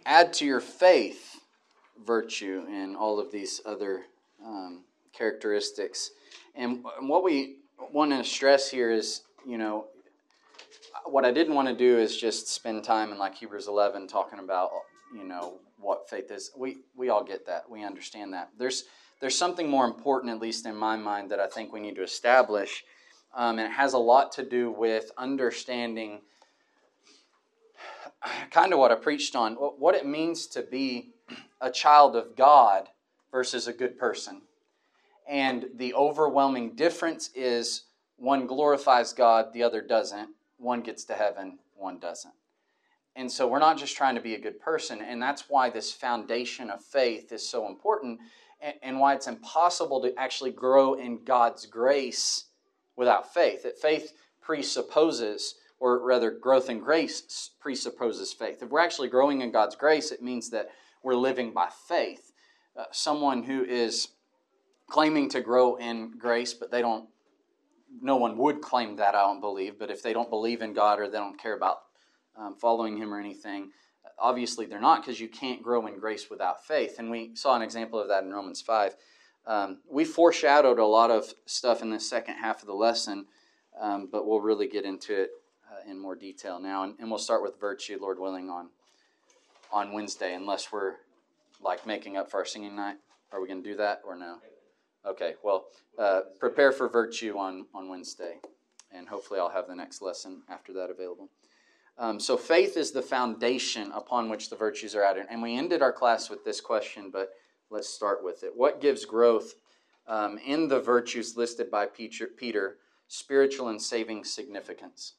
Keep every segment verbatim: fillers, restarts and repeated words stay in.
add to your faith virtue and all of these other um, characteristics. And what we want to stress here is, you know, what I didn't want to do is just spend time in like Hebrews eleven talking about, you know, what faith is. We we all get that. We understand that. There's there's something more important, at least in my mind, that I think we need to establish. Um, and it has a lot to do with understanding kind of what I preached on, what it means to be a child of God versus a good person. And the overwhelming difference is one glorifies God, the other doesn't. One gets to heaven, one doesn't. And so we're not just trying to be a good person, and that's why this foundation of faith is so important, and why it's impossible to actually grow in God's grace without faith. That faith presupposes, or rather growth in grace presupposes faith. If we're actually growing in God's grace, it means that we're living by faith. Uh, someone who is claiming to grow in grace, but they don't, no one would claim that, I don't believe, but if they don't believe in God or they don't care about um, following Him or anything, obviously they're not, because you can't grow in grace without faith. And we saw an example of that in Romans five. Um, we foreshadowed a lot of stuff in the second half of the lesson, um, but we'll really get into it uh, in more detail now. And, and we'll start with virtue, Lord willing, on on Wednesday, unless we're like making up for our singing night. Are we going to do that or no? Okay, well, uh, prepare for virtue on, on Wednesday, and hopefully I'll have the next lesson after that available. Um, so faith is the foundation upon which the virtues are added. And we ended our class with this question, but let's start with it. What gives growth um, in the virtues listed by Peter, Peter, spiritual and saving significance?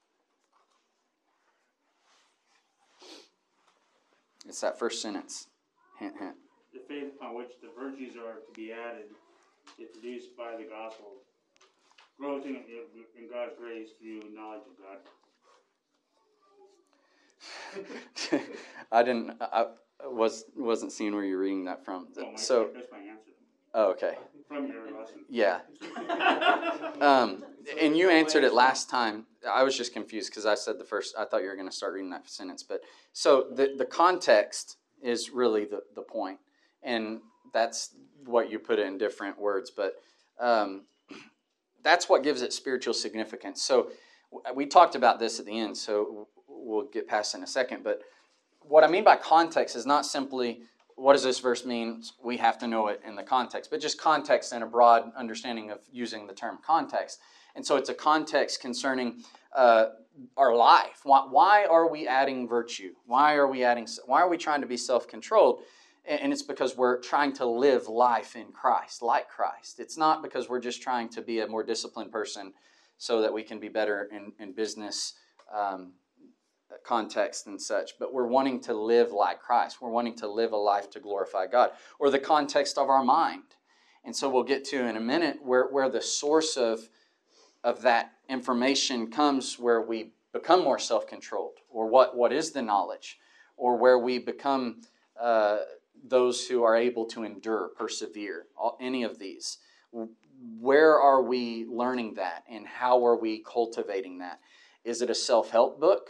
It's that first sentence. Hint, hint. The faith upon which the virtues are to be added is produced by the gospel, growth in, in God's grace through knowledge of God. I didn't. I was wasn't seeing where you're reading that from. Oh, my, so that's my answer. Oh, okay. From your lesson. Yeah. um, and you answered it last time. I was just confused because I said the first. I thought you were going to start reading that sentence, but so the the context is really the the point, and that's what you put it in different words, but um, that's what gives it spiritual significance. So we talked about this at the end, so we'll get past it in a second, but what I mean by context is not simply what does this verse mean, we have to know it in the context, but just context and a broad understanding of using the term context. And so it's a context concerning uh, our life. Why, why are we adding virtue? Why are we adding? Why are we trying to be self-controlled? And it's because we're trying to live life in Christ, like Christ. It's not because we're just trying to be a more disciplined person so that we can be better in, in business um, context and such, but we're wanting to live like Christ. We're wanting to live a life to glorify God, or the context of our mind. And so we'll get to in a minute where, where the source of, of that information comes, where we become more self-controlled, or what, what is the knowledge, or where we become uh, those who are able to endure, persevere, all, any of these. Where are we learning that, and how are we cultivating that? Is it a self-help book?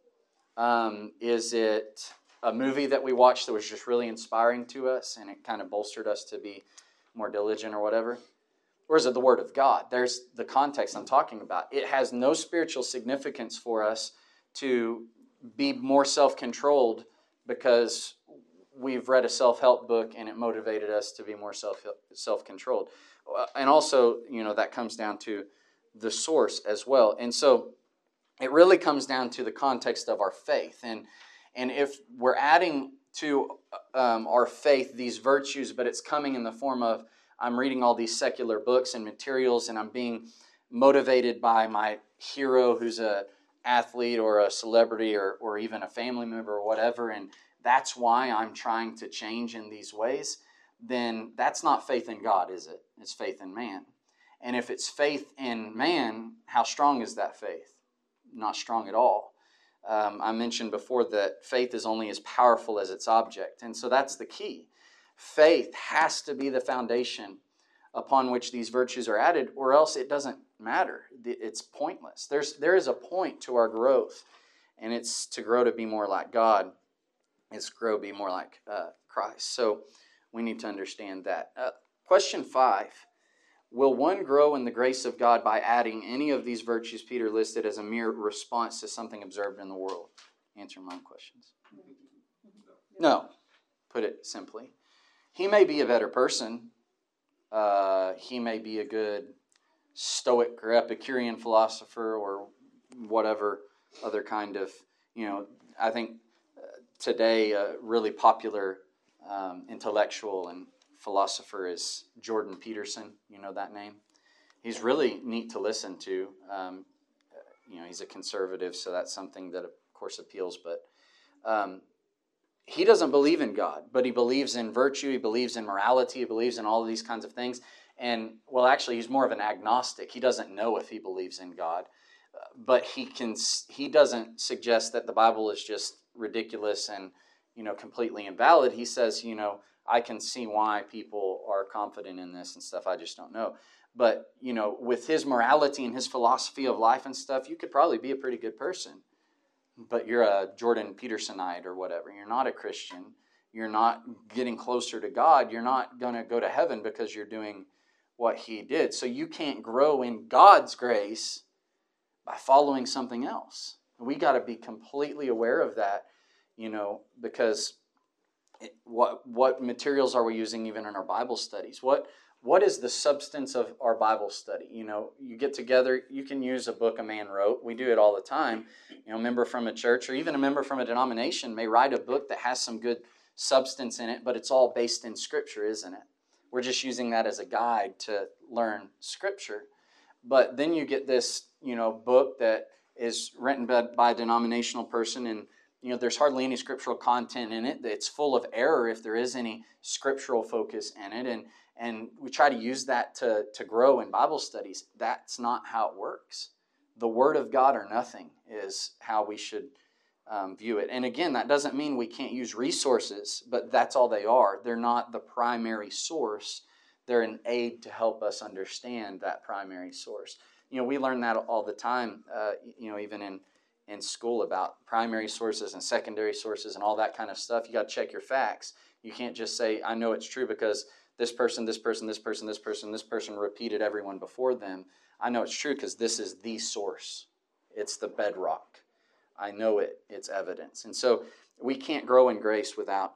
Um, is it a movie that we watched that was just really inspiring to us and it kind of bolstered us to be more diligent or whatever? Or is it the Word of God? There's the context I'm talking about. It has no spiritual significance for us to be more self-controlled because we've read a self-help book and it motivated us to be more self self-controlled. And also, you know, that comes down to the source as well. And so it really comes down to the context of our faith. And, and if we're adding to um, our faith these virtues, but it's coming in the form of I'm reading all these secular books and materials and I'm being motivated by my hero who's a athlete or a celebrity or, or even a family member or whatever, and that's why I'm trying to change in these ways, then that's not faith in God, is it? It's faith in man. And if it's faith in man, how strong is that faith? Not strong at all. Um, I mentioned before that faith is only as powerful as its object. And so that's the key. Faith has to be the foundation upon which these virtues are added, or else it doesn't matter. It's pointless. There's, there is a point to our growth, and it's to grow to be more like God. It's grow, be more like uh, Christ. So we need to understand that. Uh, question five. Will one grow in the grace of God by adding any of these virtues Peter listed as a mere response to something observed in the world? Answer my own questions. No. Put it simply. He may be a better person. Uh, he may be a good Stoic or Epicurean philosopher or whatever other kind of, you know, I think today a really popular um, intellectual and philosopher is Jordan Peterson. You know that name? He's really neat to listen to. Um, you know, he's a conservative, so that's something that, of course, appeals. But um, he doesn't believe in God, but he believes in virtue. He believes in morality. He believes in all of these kinds of things. And, well, actually, he's more of an agnostic. He doesn't know if he believes in God. Uh, but he can. He doesn't suggest that the Bible is just ridiculous and, you know, completely invalid. He says, you know, I can see why people are confident in this and stuff. I just don't know. But, you know, with his morality and his philosophy of life and stuff, you could probably be a pretty good person. But you're a Jordan Petersonite or whatever. You're not a Christian. You're not getting closer to God. You're not going to go to heaven because you're doing what he did. So you can't grow in God's grace by following something else. We got to be completely aware of that, you know, because it, what what materials are we using even in our Bible studies? What what is the substance of our Bible study? You know, you get together, you can use a book a man wrote. We do it all the time. You know, a member from a church or even a member from a denomination may write a book that has some good substance in it, but it's all based in Scripture, isn't it? We're just using that as a guide to learn Scripture. But then you get this, you know, book that is written by, by a denominational person, and, you know, there's hardly any scriptural content in it. It's full of error if there is any scriptural focus in it. And and we try to use that to, to grow in Bible studies. That's not how it works. The Word of God or nothing is how we should um, view it. And again, that doesn't mean we can't use resources, but that's all they are. They're not the primary source. They're an aid to help us understand that primary source. You know, we learn that all the time, uh, you know, even in, in school about primary sources and secondary sources and all that kind of stuff. You got to check your facts. You can't just say, I know it's true because this person, this person, this person, this person, this person repeated everyone before them. I know it's true because this is the source. It's the bedrock. I know it. It's evidence. And so we can't grow in grace without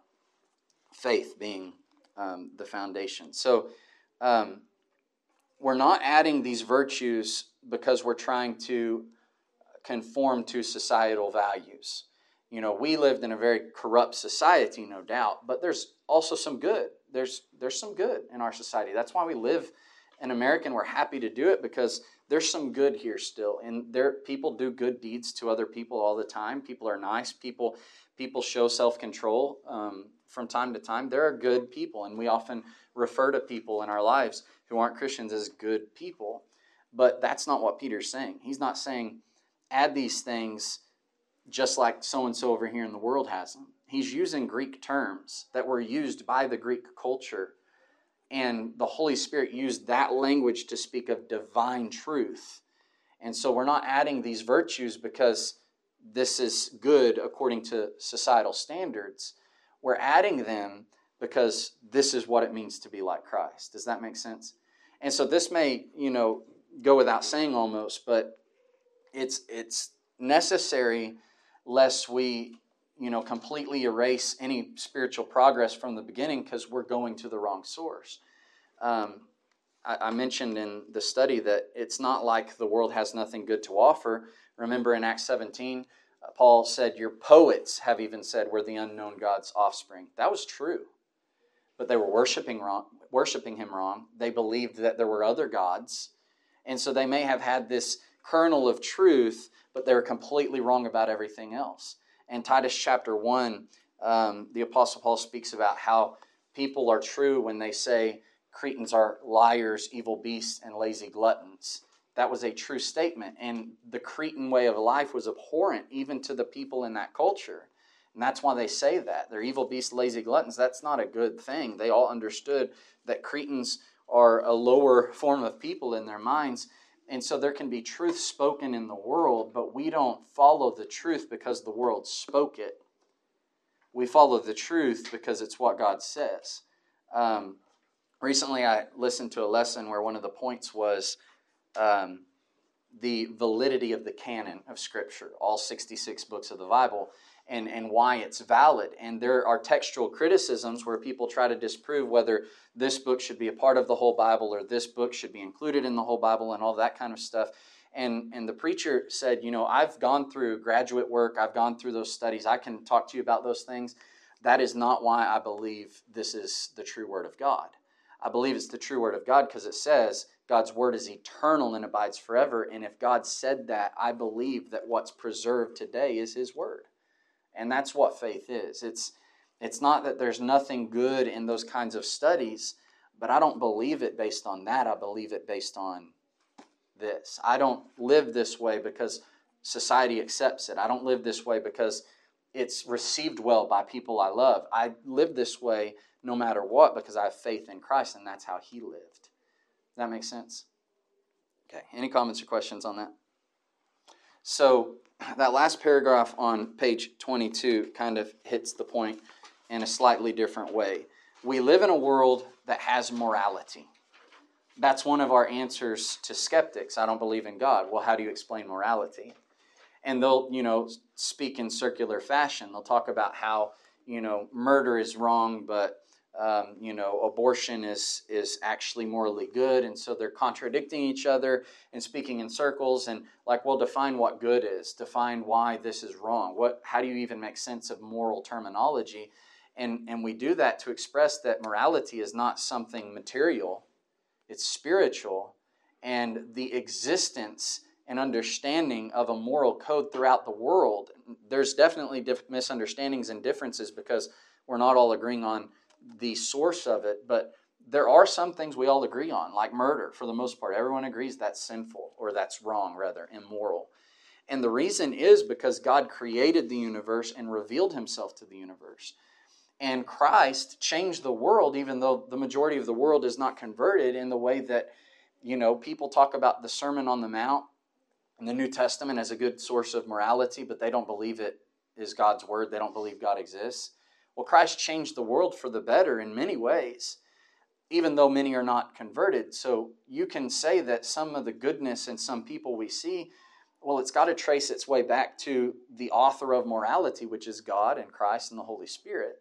faith being um, the foundation. So um, we're not adding these virtues because we're trying to conform to societal values. You know, we lived in a very corrupt society, no doubt, but there's also some good. There's there's some good in our society. That's why we live in America, and we're happy to do it because there's some good here still. And there, people do good deeds to other people all the time. People are nice. People people show self-control um, from time to time. There are good people, and we often refer to people in our lives who aren't Christians as good people. But that's not what Peter's saying. He's not saying, add these things just like so-and-so over here in the world has them. He's using Greek terms that were used by the Greek culture. And the Holy Spirit used that language to speak of divine truth. And so we're not adding these virtues because this is good according to societal standards. We're adding them because this is what it means to be like Christ. Does that make sense? And so this may, you know, go without saying almost, but it's it's necessary lest we, you know, completely erase any spiritual progress from the beginning because we're going to the wrong source. Um, I, I mentioned in the study that it's not like the world has nothing good to offer. Remember in Acts seventeen, uh, Paul said, your poets have even said we're the unknown God's offspring. That was true. But they were worshiping wrong, worshiping him wrong. They believed that there were other gods. And so they may have had this kernel of truth, but they were completely wrong about everything else. In Titus chapter one, um, the Apostle Paul speaks about how people are true when they say Cretans are liars, evil beasts, and lazy gluttons. That was a true statement. And the Cretan way of life was abhorrent even to the people in that culture. And that's why they say that. They're evil beasts, lazy gluttons. That's not a good thing. They all understood that Cretans are a lower form of people in their minds. And so there can be truth spoken in the world, but we don't follow the truth because the world spoke it. We follow the truth because it's what God says. Um, recently, I listened to a lesson where one of the points was um, the validity of the canon of Scripture, all sixty-six books of the Bible, and, and why it's valid. And there are textual criticisms where people try to disprove whether this book should be a part of the whole Bible or this book should be included in the whole Bible and all that kind of stuff. And, and the preacher said, you know, I've gone through graduate work. I've gone through those studies. I can talk to you about those things. That is not why I believe this is the true Word of God. I believe it's the true Word of God because it says God's Word is eternal and abides forever. And if God said that, I believe that what's preserved today is His Word. And that's what faith is. It's, it's not that there's nothing good in those kinds of studies, but I don't believe it based on that. I believe it based on this. I don't live this way because society accepts it. I don't live this way because it's received well by people I love. I live this way no matter what because I have faith in Christ, and that's how He lived. Does that make sense? Okay, any comments or questions on that? So that last paragraph on page twenty-two kind of hits the point in a slightly different way. We live in a world that has morality. That's one of our answers to skeptics. I don't believe in God. Well, how do you explain morality? And they'll, you know, speak in circular fashion. They'll talk about how, you know, murder is wrong, but, um, you know, abortion is, is actually morally good. And so they're contradicting each other and speaking in circles. And like, well, define what good is. Define why this is wrong. What? How do you even make sense of moral terminology? And, and we do that to express that morality is not something material. It's spiritual, and the existence and understanding of a moral code throughout the world. There's definitely diff- misunderstandings and differences because we're not all agreeing on the source of it, but there are some things we all agree on, like murder for the most part. Everyone agrees that's sinful, or that's wrong, rather, immoral. And the reason is because God created the universe and revealed Himself to the universe. And Christ changed the world, even though the majority of the world is not converted, in the way that, you know, people talk about the Sermon on the Mount in the New Testament as a good source of morality, but they don't believe it is God's word. They don't believe God exists. Well, Christ changed the world for the better in many ways, even though many are not converted. So you can say that some of the goodness in some people we see, well, it's got to trace its way back to the author of morality, which is God and Christ and the Holy Spirit.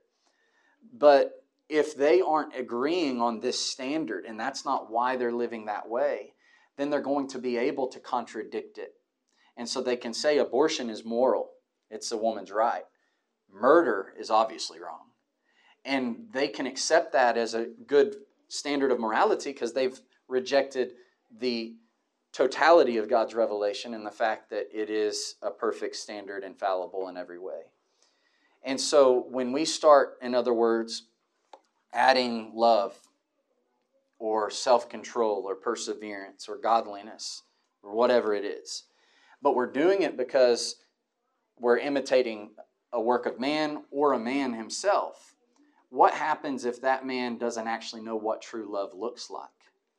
But if they aren't agreeing on this standard, and that's not why they're living that way, then they're going to be able to contradict it. And so they can say abortion is moral. It's a woman's right. Murder is obviously wrong. And they can accept that as a good standard of morality because they've rejected the totality of God's revelation and the fact that it is a perfect standard, infallible in every way. And so when we start, in other words, adding love or self-control or perseverance or godliness or whatever it is, but we're doing it because we're imitating a work of man or a man himself, what happens if that man doesn't actually know what true love looks like?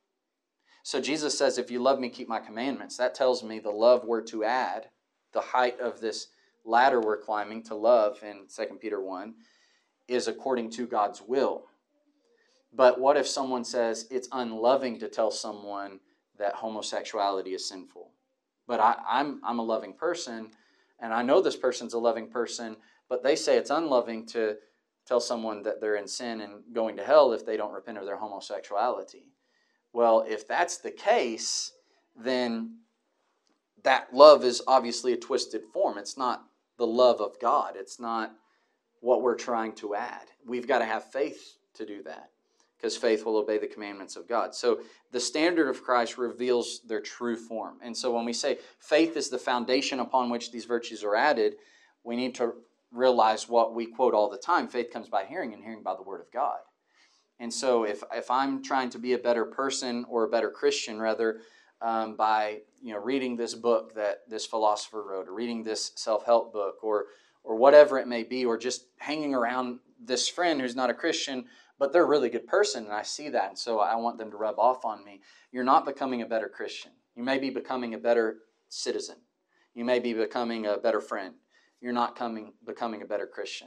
So Jesus says, if you love me, keep my commandments. That tells me the love we're to add, the height of this ladder we're climbing to love in Second Peter one, is according to God's will. But what if someone says it's unloving to tell someone that homosexuality is sinful? But I, I'm, I'm a loving person, and I know this person's a loving person, but they say it's unloving to tell someone that they're in sin and going to hell if they don't repent of their homosexuality. Well, if that's the case, then that love is obviously a twisted form. It's not the love of God. It's not what we're trying to add. We've got to have faith to do that because faith will obey the commandments of God. So the standard of Christ reveals their true form. And so when we say faith is the foundation upon which these virtues are added, we need to realize what we quote all the time. Faith comes by hearing, and hearing by the word of God. And so if, if I'm trying to be a better person or a better Christian, rather, um, by you know reading this book that this philosopher wrote, or reading this self-help book, or or whatever it may be, or just hanging around this friend who's not a Christian, but they're a really good person, and I see that, and so I want them to rub off on me, you're not becoming a better Christian. You may be becoming a better citizen. You may be becoming a better friend. You're not coming, becoming a better Christian.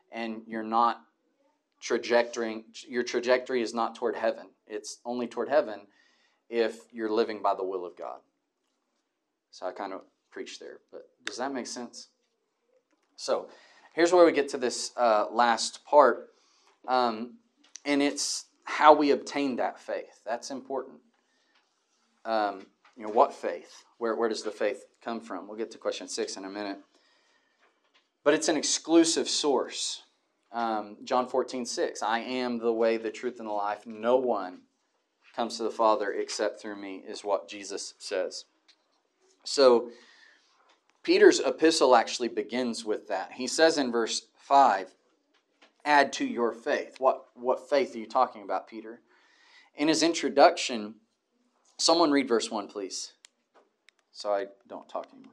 and you're not trajectory, your trajectory is not toward heaven. It's only toward heaven if you're living by the will of God. So I kind of preached there, but does that make sense? So here's where we get to this uh, last part, um, and it's how we obtain that faith. That's important. Um, you know, what faith? Where, where does the faith come from? We'll get to question six in a minute. But it's an exclusive source. Um, John fourteen six, I am the way, the truth, and the life. No one comes to the Father except through me, is what Jesus says. So Peter's epistle actually begins with that. He says in verse five, add to your faith. What, what faith are you talking about, Peter? In his introduction, someone read verse one, please, so I don't talk anymore.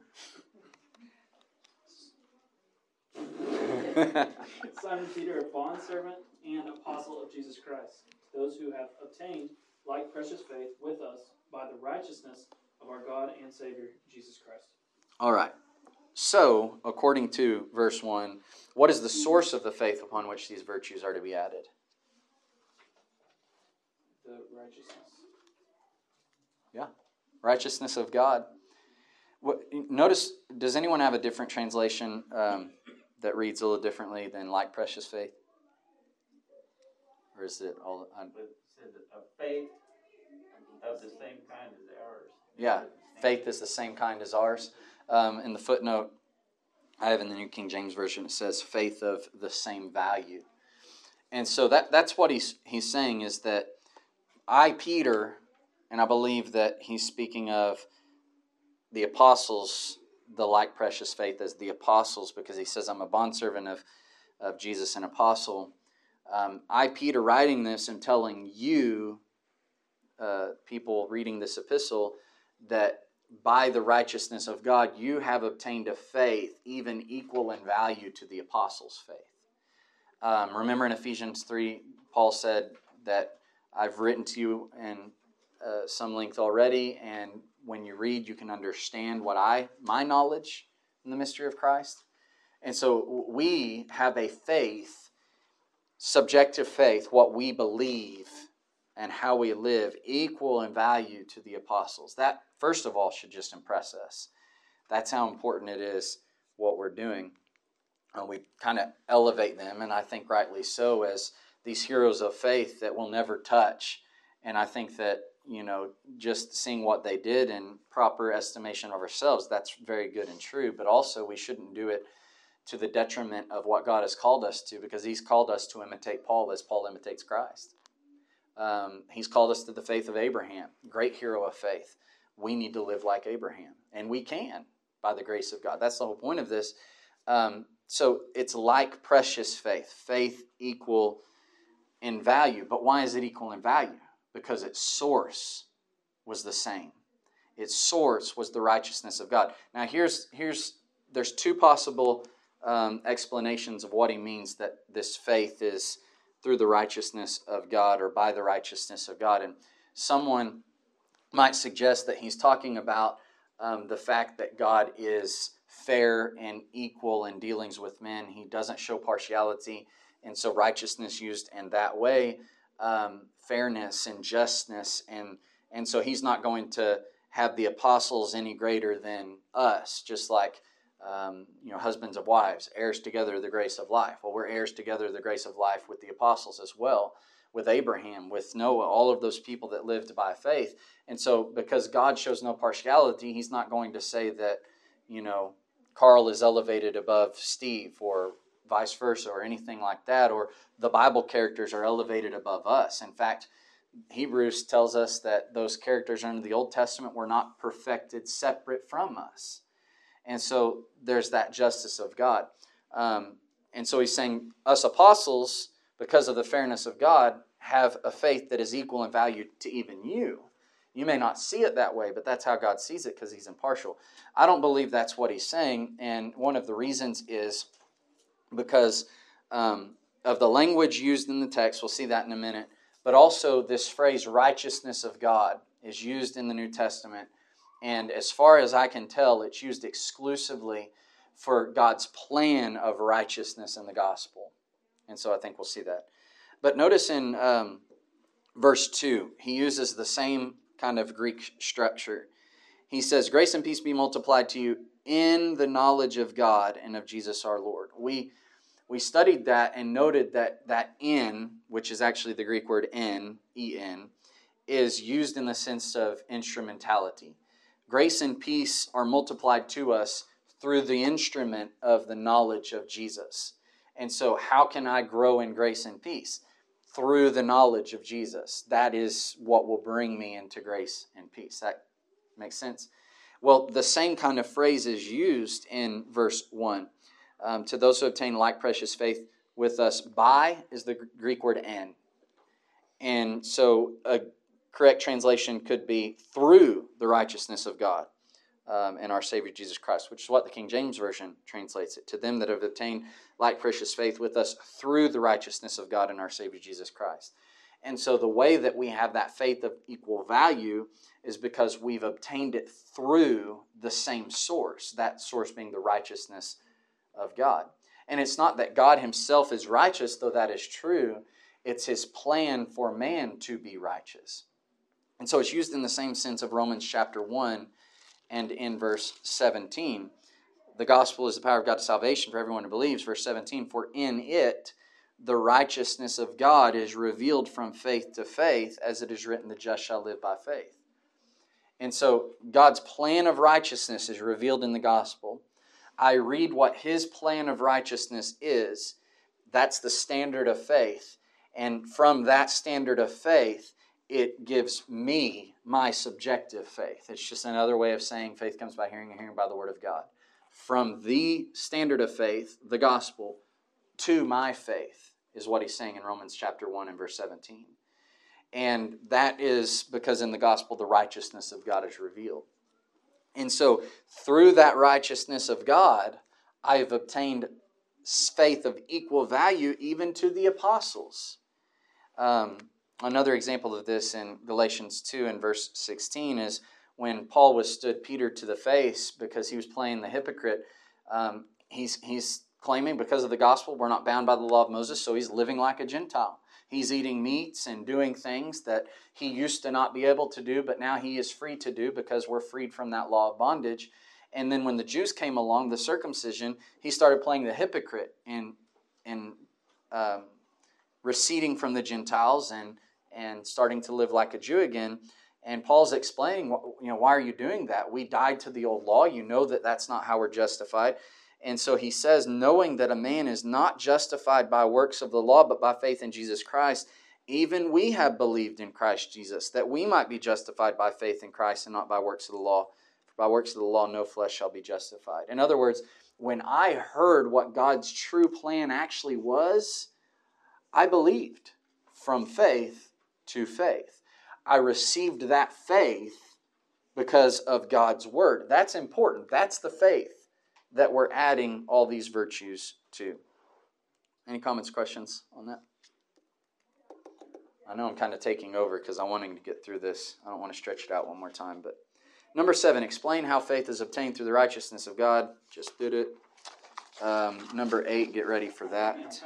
Simon Peter, a bondservant and apostle of Jesus Christ, to those who have obtained like precious faith with us by the righteousness of our God and Savior, Jesus Christ. All right. So, according to verse one, what is the source of the faith upon which these virtues are to be added? The righteousness. Yeah. Righteousness of God. What, notice, does anyone have a different translation um, that reads a little differently than like precious faith? Or is it all... Um, It said a faith of the same kind as ours. yeah, faith is the same kind as ours. Um, in the footnote, I have in the New King James Version, it says faith of the same value. And so that that's what he's he's saying, is that I, Peter, and I believe that he's speaking of the apostles, the like precious faith as the apostles, because he says I'm a bondservant of, of Jesus, an apostle. Um, I, Peter, writing this and telling you, uh, people reading this epistle, that by the righteousness of God, you have obtained a faith even equal in value to the apostles' faith. Um, remember in Ephesians three, Paul said that I've written to you in uh, some length already, and when you read, you can understand what I, my knowledge in the mystery of Christ. And so we have a faith, subjective faith, what we believe and how we live, equal in value to the apostles. That, first of all, should just impress us. That's how important it is what we're doing. And we kind of elevate them, and I think rightly so, as these heroes of faith that we'll never touch. And I think that, you know, just seeing what they did in proper estimation of ourselves, that's very good and true. But also we shouldn't do it to the detriment of what God has called us to, because he's called us to imitate Paul as Paul imitates Christ. Um, he's called us to the faith of Abraham, great hero of faith. We need to live like Abraham, and we can by the grace of God. That's the whole point of this. Um, so it's like precious faith, faith equal in value. But why is it equal in value? Because its source was the same. Its source was the righteousness of God. Now here's here's there's two possible um, explanations of what he means that this faith is through the righteousness of God or by the righteousness of God. And someone might suggest that he's talking about um, the fact that God is fair and equal in dealings with men. He doesn't show partiality, and so righteousness used in that way, um, fairness and justness, and and so he's not going to have the apostles any greater than us, just like um, you know, husbands of wives, heirs together of the grace of life. Well, we're heirs together of the grace of life with the apostles as well, with Abraham, with Noah, all of those people that lived by faith. And so because God shows no partiality, he's not going to say that, you know, Carl is elevated above Steve or vice versa or anything like that, or the Bible characters are elevated above us. In fact, Hebrews tells us that those characters under the Old Testament were not perfected separate from us. And so there's that justice of God. Um, and so he's saying us apostles, because of the fairness of God, have a faith that is equal in value to even you. You may not see it that way, but that's how God sees it because he's impartial. I don't believe that's what he's saying, and one of the reasons is because um, of the language used in the text. We'll see that in a minute. But also this phrase, righteousness of God, is used in the New Testament. And as far as I can tell, it's used exclusively for God's plan of righteousness in the gospel. And so I think we'll see that. But notice in um, verse two, he uses the same kind of Greek structure. He says, grace and peace be multiplied to you in the knowledge of God and of Jesus our Lord. We we studied that and noted that that in, which is actually the Greek word en, en, is used in the sense of instrumentality. Grace and peace are multiplied to us through the instrument of the knowledge of Jesus. And so how can I grow in grace and peace? Through the knowledge of Jesus. That is what will bring me into grace and peace. That makes sense? Well, the same kind of phrase is used in verse one. Um, to those who obtain like precious faith with us, by is the Greek word en. And so a correct translation could be through the righteousness of God um, and our Savior Jesus Christ, which is what the King James Version translates it. To them that have obtained like precious faith with us through the righteousness of God and our Savior Jesus Christ. And so the way that we have that faith of equal value is because we've obtained it through the same source, that source being the righteousness of God. And it's not that God himself is righteous, though that is true. It's his plan for man to be righteous. And so it's used in the same sense of Romans chapter one and in verse seventeen. The gospel is the power of God to salvation for everyone who believes. Verse seventeen, for in it the righteousness of God is revealed from faith to faith, as it is written, the just shall live by faith. And so God's plan of righteousness is revealed in the gospel. I read what his plan of righteousness is. That's the standard of faith. And from that standard of faith, it gives me my subjective faith. It's just another way of saying faith comes by hearing and hearing by the word of God. From the standard of faith, the gospel, to my faith is what he's saying in Romans chapter one and verse seventeen. And that is because in the gospel, the righteousness of God is revealed. And so through that righteousness of God, I have obtained faith of equal value even to the apostles. Um, another example of this in Galatians two and verse sixteen is when Paul withstood Peter to the face because he was playing the hypocrite. Um, he's, he's claiming because of the gospel we're not bound by the law of Moses, so he's living like a Gentile. He's eating meats and doing things that he used to not be able to do, but now he is free to do because we're freed from that law of bondage. And then when the Jews came along, the circumcision, he started playing the hypocrite and, and um, receding from the Gentiles and, and starting to live like a Jew again. And Paul's explaining, you know, why are you doing that? We died to the old law. You know that that's not how we're justified. And so he says, knowing that a man is not justified by works of the law, but by faith in Jesus Christ, even we have believed in Christ Jesus, that we might be justified by faith in Christ and not by works of the law. For by works of the law, no flesh shall be justified. In other words, when I heard what God's true plan actually was, I believed from faith to faith. I received that faith because of God's word. That's important. That's the faith that we're adding all these virtues to. Any comments, questions on that? I know I'm kind of taking over because I'm wanting to get through this. I don't want to stretch it out one more time. But number seven, explain how faith is obtained through the righteousness of God. Just did it. Um, number eight, get ready for that.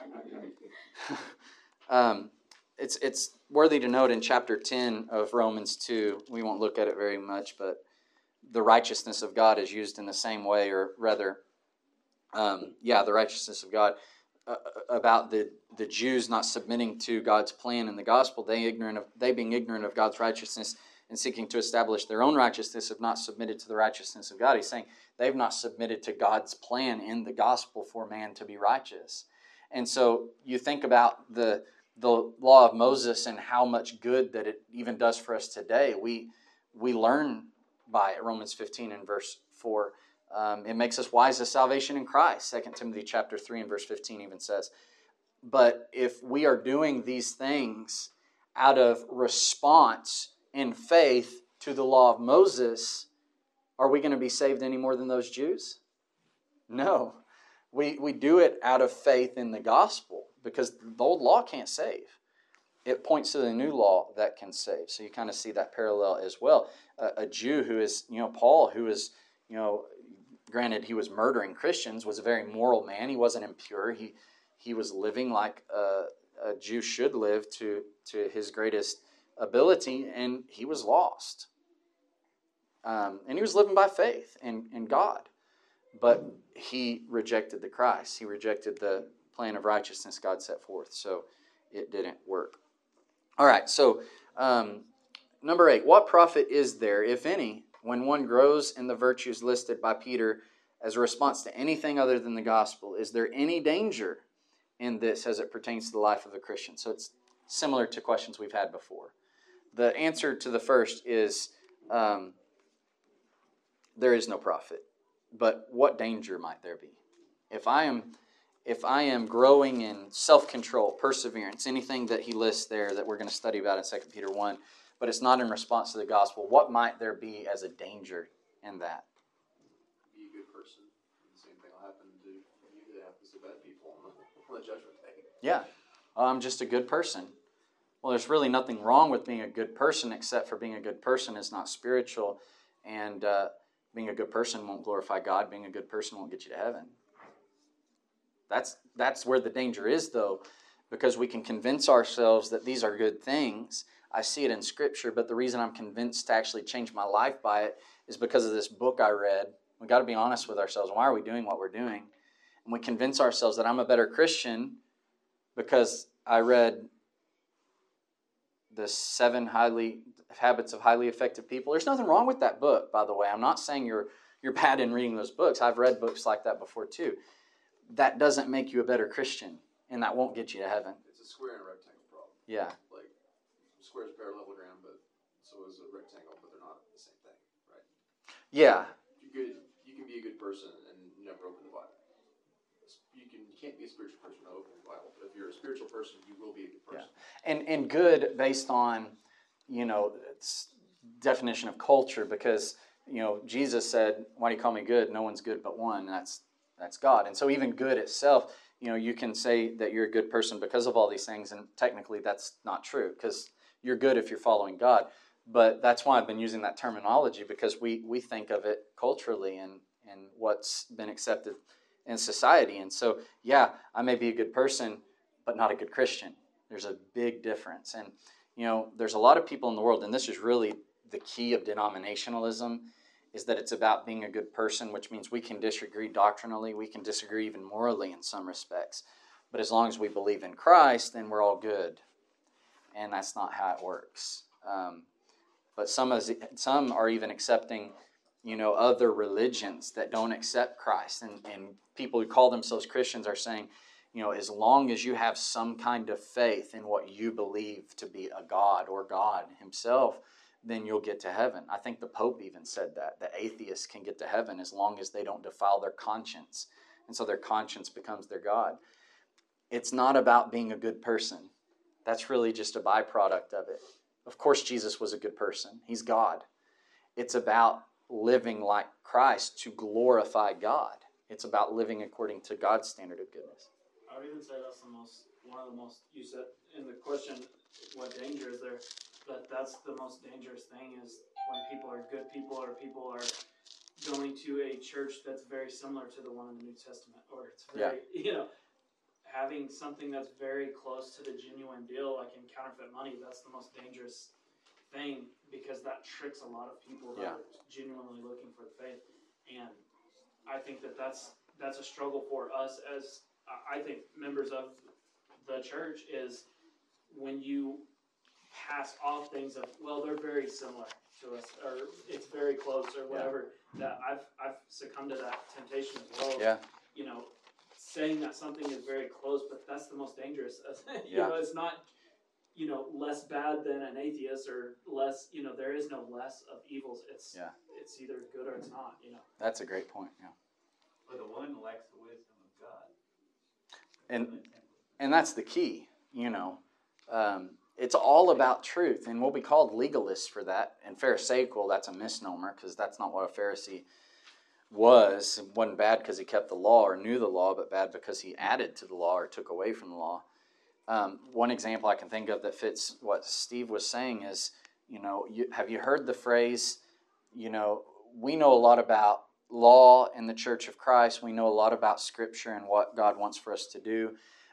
um, it's it's worthy to note in chapter ten of Romans two, we won't look at it very much, but the righteousness of God is used in the same way, or rather, um, yeah, the righteousness of God uh, about the, the Jews not submitting to God's plan in the gospel. They ignorant of they being ignorant of God's righteousness and seeking to establish their own righteousness have not submitted to the righteousness of God. He's saying they've not submitted to God's plan in the gospel for man to be righteous. And so you think about the the law of Moses and how much good that it even does for us today. We we learn by it. Romans fifteen and verse four. Um, it makes us wise to salvation in Christ. Second Timothy chapter three and verse fifteen even says. But if we are doing these things out of response in faith to the law of Moses, are we going to be saved any more than those Jews? No. We, we do it out of faith in the gospel because the old law can't save. It points to the new law that can save. So you kind of see that parallel as well. A, a Jew who is, you know, Paul, who is, you know, granted he was murdering Christians, was a very moral man. He wasn't impure. He he was living like a, a Jew should live to, to his greatest ability, and he was lost. Um, and he was living by faith in, in God. But he rejected the Christ. He rejected the plan of righteousness God set forth. So it didn't work. All right, so um, number eight. What profit is there, if any, when one grows in the virtues listed by Peter as a response to anything other than the gospel? Is there any danger in this as it pertains to the life of a Christian? So it's similar to questions we've had before. The answer to the first is um, there is no profit. But what danger might there be? If I am if I am growing in self-control, perseverance, anything that he lists there that we're going to study about in Second Peter one, but it's not in response to the gospel, what might there be as a danger in that? Be a good person. The same thing will happen to you that happens to bad people on the, on the judgment day. Yeah, oh, I'm just a good person. Well, there's really nothing wrong with being a good person, except for being a good person is not spiritual, and uh, being a good person won't glorify God. Being a good person won't get you to heaven. That's that's where the danger is, though, because we can convince ourselves that these are good things. I see it in Scripture, but the reason I'm convinced to actually change my life by it is because of this book I read. We've got to be honest with ourselves. Why are we doing what we're doing? And we convince ourselves that I'm a better Christian because I read the seven highly habits of highly effective people. There's nothing wrong with that book, by the way. I'm not saying you're you're bad in reading those books. I've read books like that before too. That doesn't make you a better Christian, and that won't get you to heaven. It's a square and a rectangle problem. Yeah. Like, square is parallelogram, but so is a rectangle, but they're not the same thing, right? Yeah. You're good. You can be a good person and never open the Bible. You can you can't be a spiritual person without opening the Bible. But if you're a spiritual person, you will be a good person. Yeah. And and good based on, you know, it's definition of culture, because, you know, Jesus said, "Why do you call me good? No one's good but one." And that's that's God. And so even good itself, you know, you can say that you're a good person because of all these things, and technically that's not true, because you're good if you're following God. But that's why I've been using that terminology, because we we think of it culturally and and what's been accepted in society. And so, yeah, I may be a good person, but not a good Christian. There's a big difference. And, you know, there's a lot of people in the world, and this is really the key of denominationalism, is that it's about being a good person, which means we can disagree doctrinally, we can disagree even morally in some respects. But as long as we believe in Christ, then we're all good. And that's not how it works. Um, but some, is, some are even accepting, you know, other religions that don't accept Christ. And, and people who call themselves Christians are saying, you know, as long as you have some kind of faith in what you believe to be a God or God himself, then you'll get to heaven. I think the Pope even said that. The atheists can get to heaven as long as they don't defile their conscience. And so their conscience becomes their God. It's not about being a good person. That's really just a byproduct of it. Of course, Jesus was a good person. He's God. It's about living like Christ to glorify God. It's about living according to God's standard of goodness. I would even say that's the most, one of the most, you said in the question, what danger is there? That that's the most dangerous thing, is when people are good people, or people are going to a church that's very similar to the one in the New Testament, or it's very, yeah. you know, having something that's very close to the genuine deal, like in counterfeit money. That's the most dangerous thing, because that tricks a lot of people that yeah. are genuinely looking for the faith. And I think that that's that's a struggle for us as I think members of the church, is when you pass off things of, well, they're very similar to us, or it's very close, or whatever. Yeah. That I've I've succumbed to that temptation as well. Yeah. You know, saying that something is very close, but that's the most dangerous. you yeah. know, it's not, you know, less bad than an atheist, or less. You know, there is no less of evils. It's yeah. it's either good or it's not. You know. That's a great point. Yeah. But the one lacks the wisdom of God. And and that's the key. You know. Um, It's all about truth, and we'll be called legalists for that. And Pharisaical, that's a misnomer, because that's not what a Pharisee was. It wasn't bad because he kept the law or knew the law, but bad because he added to the law or took away from the law. Um, one example I can think of that fits what Steve was saying is, you know, you, have you heard the phrase, you know, we know a lot about law in the Church of Christ. We know a lot about Scripture and what God wants for us to do.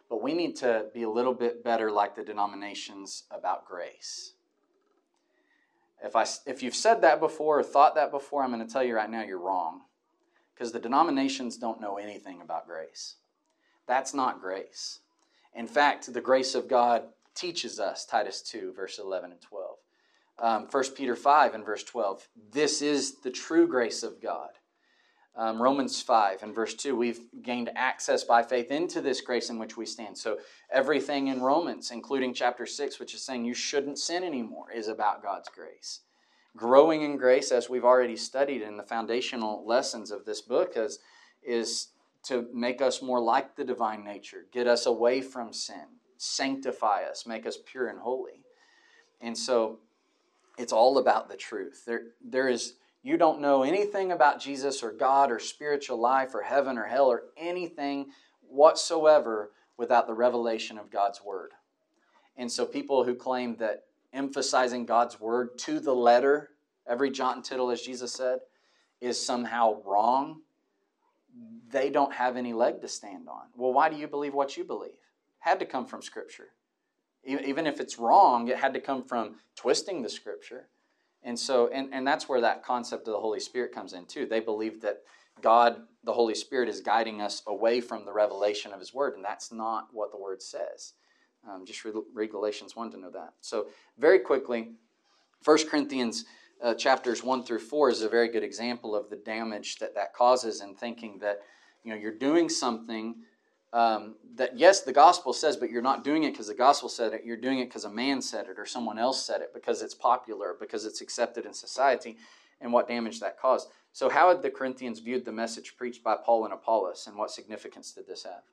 But we need to be a little bit better like the denominations about grace. If I, if you've said that before or thought that before, I'm going to tell you right now you're wrong. Because the denominations don't know anything about grace. That's not grace. In fact, the grace of God teaches us, Titus two, verse eleven and twelve. Um, First Peter five and verse twelve. This is the true grace of God. Um, Romans five and verse two. We've gained access by faith into this grace in which we stand. So everything in Romans, including chapter six, which is saying you shouldn't sin anymore, is about God's grace. Growing in grace, as we've already studied in the foundational lessons of this book, is, is to make us more like the divine nature, get us away from sin, sanctify us, make us pure and holy. And so it's all about the truth. There, there is, you don't know anything about Jesus or God or spiritual life or heaven or hell or anything whatsoever without the revelation of God's Word. And so people who claim that emphasizing God's Word to the letter, every jot and tittle, as Jesus said, is somehow wrong, they don't have any leg to stand on. Well, why do you believe what you believe? Had to come from Scripture. Even if it's wrong, it had to come from twisting the Scripture. And so, and, and that's where that concept of the Holy Spirit comes in too. They believe that God, the Holy Spirit, is guiding us away from the revelation of His Word, and that's not what the Word says. Um, just read, read Galatians one to know that. So very quickly, First Corinthians uh, chapters one through four is a very good example of the damage that that causes in thinking that, you know, you're doing something um, that, yes, the gospel says, but you're not doing it because the gospel said it. You're doing it because a man said it or someone else said it, because it's popular, because it's accepted in society, and what damage that caused. So how had the Corinthians viewed the message preached by Paul and Apollos, and what significance did this have?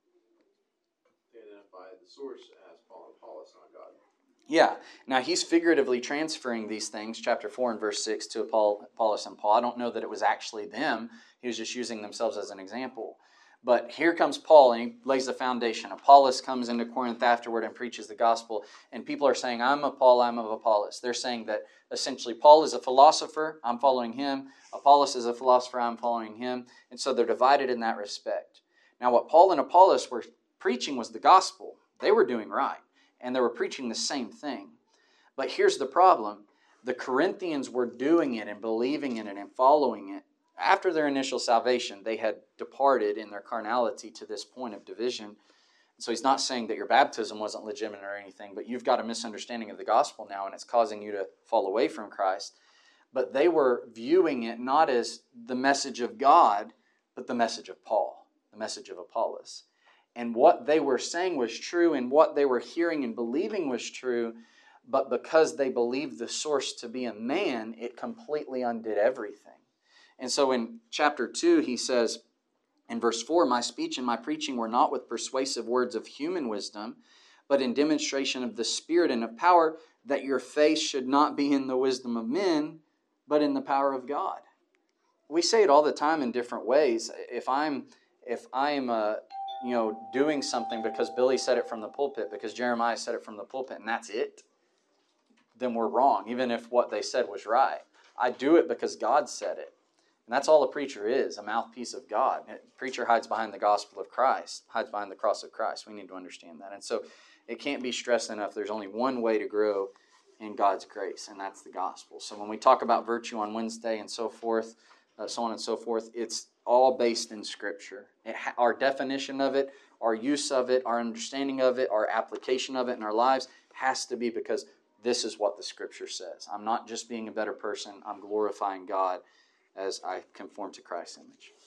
The source as Paul and Apollos, not God. Yeah. Now he's figuratively transferring these things, chapter four and verse six, to Paul, Apollos and Paul. I don't know that it was actually them. He was just using themselves as an example. But here comes Paul, and he lays the foundation. Apollos comes into Corinth afterward and preaches the gospel, and people are saying, I'm of Paul, I'm of Apollos. They're saying that essentially Paul is a philosopher, I'm following him. Apollos is a philosopher, I'm following him. And so they're divided in that respect. Now what Paul and Apollos were preaching was the gospel. They were doing right, and they were preaching the same thing. But here's the problem. The Corinthians were doing it and believing in it and following it. After their initial salvation, they had departed in their carnality to this point of division. So he's not saying that your baptism wasn't legitimate or anything, but you've got a misunderstanding of the gospel now, and it's causing you to fall away from Christ. But they were viewing it not as the message of God, but the message of Paul, the message of Apollos. And what they were saying was true, and what they were hearing and believing was true, but because they believed the source to be a man, it completely undid everything. And so in chapter two, he says, in verse four, my speech and my preaching were not with persuasive words of human wisdom, but in demonstration of the Spirit and of power, that your faith should not be in the wisdom of men, but in the power of God. We say it all the time in different ways. If I'm, if I'm, uh, you know, doing something because Billy said it from the pulpit, because Jeremiah said it from the pulpit, and that's it, then we're wrong, even if what they said was right. I do it because God said it. And that's all a preacher is, a mouthpiece of God. A preacher hides behind the gospel of Christ, hides behind the cross of Christ. We need to understand that. And so it can't be stressed enough. There's only one way to grow in God's grace, and that's the gospel. So when we talk about virtue on Wednesday and so forth, uh, so on and so forth, it's all based in Scripture. It ha- our definition of it, our use of it, our understanding of it, our application of it in our lives has to be because this is what the Scripture says. I'm not just being a better person. I'm glorifying God as I conform to Christ's image.